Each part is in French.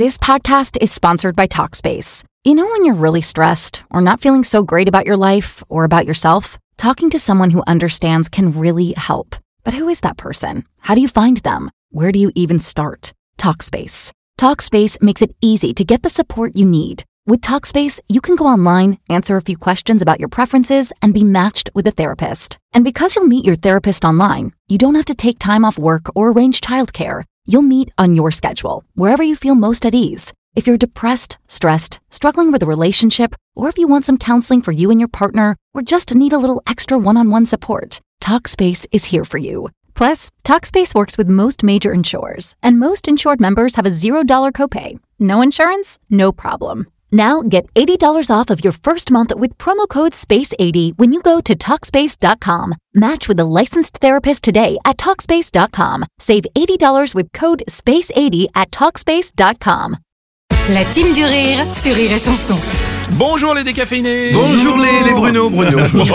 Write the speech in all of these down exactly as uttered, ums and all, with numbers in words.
This podcast is sponsored by Talkspace. You know when you're really stressed or not feeling so great about your life or about yourself? Talking to someone who understands can really help. But who is that person? How do you find them? Where do you even start? Talkspace. Talkspace makes it easy to get the support you need. With Talkspace, you can go online, answer a few questions about your preferences, and be matched with a therapist. And because you'll meet your therapist online, you don't have to take time off work or arrange childcare. You'll meet on your schedule, wherever you feel most at ease. If you're depressed, stressed, struggling with a relationship, or if you want some counseling for you and your partner, or just need a little extra one-on-one support, Talkspace is here for you. Plus, Talkspace works with most major insurers, and most insured members have a zero dollars copay. No insurance? No problem. Now get eighty dollars off of your first month with promo code space eighty when you go to Talkspace dot com. Match with a licensed therapist today at Talkspace dot com. Save eighty dollars with code space eighty at Talkspace dot com. La team du rire sur Rire et Chanson. Bonjour les décaféinés. Bonjour les, les Bruno, Bruno. Bonjour.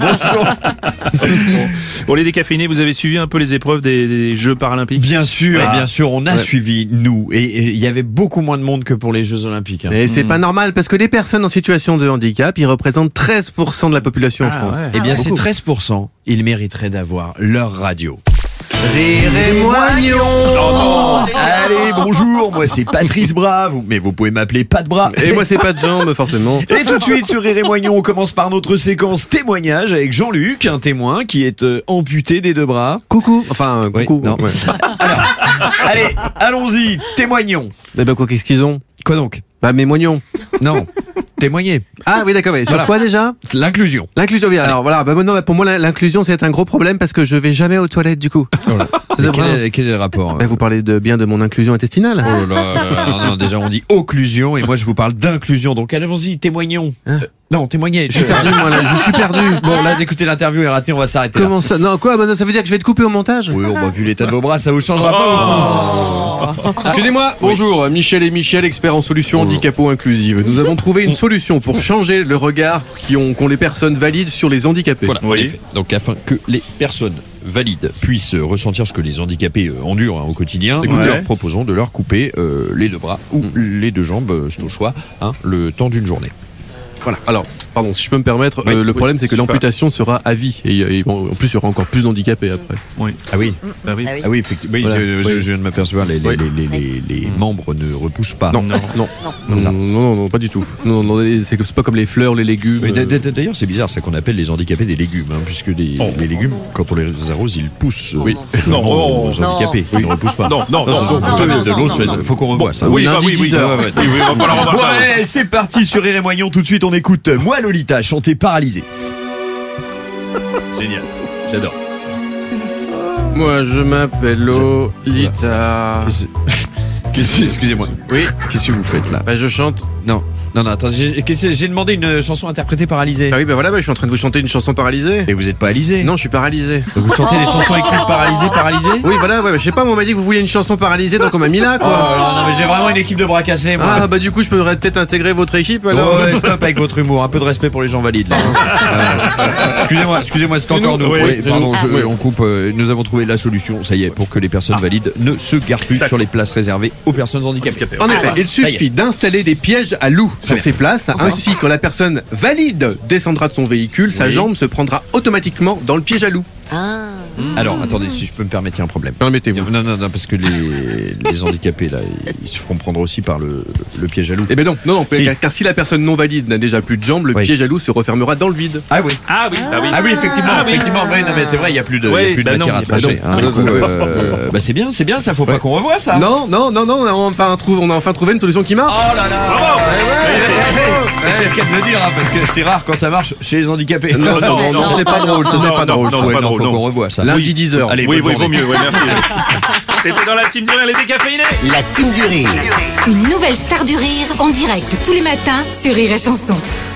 Bon les décaféinés, vous avez suivi un peu les épreuves des, des Jeux Paralympiques? Bien sûr, Ah. bien sûr, on a Ouais. suivi nous et il y avait beaucoup moins de monde que pour les Jeux Olympiques. Hein. Et c'est pas normal parce que les personnes en situation de handicap, ils représentent treize pour cent de la population en Ah, France. ouais. Eh bien, Ah, ces beaucoup. treize pour cent, ils mériteraient d'avoir leur radio. Rire et moignon. Allez, bonjour, moi c'est Patrice Bras, vous- mais vous pouvez m'appeler Pat Bras. Et moi c'est pas de jambes forcément. Et tout de suite sur Rire et Moignon, on commence par notre séquence témoignage avec Jean-Luc, un témoin qui est euh, amputé des deux bras. Coucou. Enfin Oui, coucou. non. Ouais. Allez, allons-y, témoignons. Eh ben quoi qu'est-ce qu'ils ont? Quoi donc? Bah mes moignons. Non, témoigner. Ah oui d'accord. Ouais. Sur Voilà. quoi déjà? L'inclusion. L'inclusion. Bien. Alors voilà. Bah non, bah, pour moi l'inclusion c'est un gros problème parce que je vais jamais aux toilettes du coup. Voilà. C'est Mais quel, vrai. est, quel est le rapport? Bah, vous parlez de bien de mon inclusion intestinale. Oh là là, là là, non, non, déjà on dit occlusion et moi je vous parle d'inclusion. Donc allons-y, témoignons. Hein Euh, non, témoignez. Je suis perdu moi là. Je suis perdu. Bon là, d'écouter l'interview est raté, on va s'arrêter là. Comment ça? Non quoi? Bah non, ça veut dire que je vais te couper au montage? Oui, on va vu l'état de vos bras, ça vous changera pas. Excusez-moi, bonjour, Michel et Michel, experts en solutions Bonjour. handicapo-inclusives. Nous avons trouvé une solution pour changer le regard qui ont, qu'ont les personnes valides sur les handicapés. Voilà, en Oui. effet. Donc afin que les personnes valides puissent euh, ressentir ce que les handicapés euh, endurent hein, au quotidien, nous Ouais. leur proposons de leur couper euh, les deux bras ou les deux jambes, euh, c'est au choix, hein, le temps d'une journée. Voilà. Alors, pardon, si je peux me permettre, Oui, euh, le oui, problème c'est que super. l'amputation sera à vie. Et, et bon, en plus, il y aura encore plus d'handicapés après. Oui. Ah oui, Bah oui. ah oui, effectivement. Oui, Voilà. je, je- Oui. je viens de m'apercevoir, les, les, Oui. les, les- les- les membres ne repoussent pas. Non, non, non, non, ça. non, non, non, pas du tout. Non, non, non, c'est c'est pas comme les fleurs, les légumes. Oui, euh, d- d- D'ailleurs, c'est bizarre, ça qu'on appelle les handicapés des légumes, hein, puisque les, Oh. les légumes, quand on les arrose, ils poussent. euh, Oui. contrairement Non, aux handicapés, ils ne repoussent pas. Non, non, Non, non, donc, non, plutôt non, de non, l'eau non, sur les- non. faut qu'on revoie ça. Oui, bah lundi oui, oui. dix heures. Ouais, ouais. Oui, oui, on va pas la revoir Bon, ça. allez, c'est parti sur Rire et Moignon. Tout de suite, on écoute Moi Lolita chanter Paralysé. Génial, j'adore. Moi je m'appelle Lolita. Qu'est-ce- qu'est-ce- Excusez-moi. Oui. Qu'est-ce que vous faites là? Bah je chante. Non, non, non, attends, j'ai qu'est-ce- j'ai demandé une chanson interprétée par Alizé. Ah oui bah voilà, bah, je suis en train de vous chanter une chanson paralysée. Et vous êtes pas Alizé? Non, je suis paralysé. Donc vous chantez des chansons écrites par Alizé, par Alizé? Oui, voilà, ouais, bah, je sais pas, moi, on m'a dit que vous vouliez une chanson paralysée, donc on m'a mis là, Oh, quoi. alors, non, mais j'ai vraiment une équipe de bras cassés, moi. Ah, bah, du coup, je pourrais peut-être intégrer votre équipe, alors. Ouais, ouais, stop avec votre humour, un peu de respect pour les gens valides là. Euh, excusez-moi, excusez-moi, c'est encore nous. Oui, Oui, oui, pardon, nous. je- Oui. on coupe. euh, nous avons trouvé la solution, ça y est, pour que les personnes valides ne se garent plus sur les places réservées aux personnes handicapées. Handicapés. En effet, il Ça y est. suffit d'installer des pièges à loups sur bien. ces places, ainsi quand la personne valide descendra de son véhicule, sa Oui. jambe se prendra automatiquement dans le piège à loup. Alors, attendez, si je peux me permettre, il y a un problème. Permettez-vous. Non, non, non, parce que les, les handicapés là, ils se feront prendre aussi par le, le piège à loup. Eh ben non, non, non, Si. car, car si la personne non valide n'a déjà plus de jambes, le Oui. piège à loup se refermera dans le vide. Ah oui. Ah oui, bah oui. Ah oui, effectivement, Ah oui. effectivement. Oui, non, mais c'est vrai, il y a plus de, il y a Oui, plus de bah matière non, à bah trancher. non. hein. Non, Du coup, non, non. euh, bah c'est bien, c'est bien, ça faut pas qu'on revoie ça. Non, non, non, non, on a enfin trouvé, on a enfin trouvé une solution qui marche. Oh là là. Mais c'est le cas de le dire, hein, parce que c'est rare quand ça marche chez les handicapés. Non, non, non, non, c'est pas drôle, ça, c'est Non, pas non, drôle. non, Ouais, c'est pas non, drôle, faut non. qu'on revoie ça. Lundi dix heures. Allez, Oui, bonne oui, vaut journée. mieux, ouais, merci. C'était dans la team du rire, les décaféinés. La team du rire. Une nouvelle star du rire en direct tous les matins sur Rire et Chanson.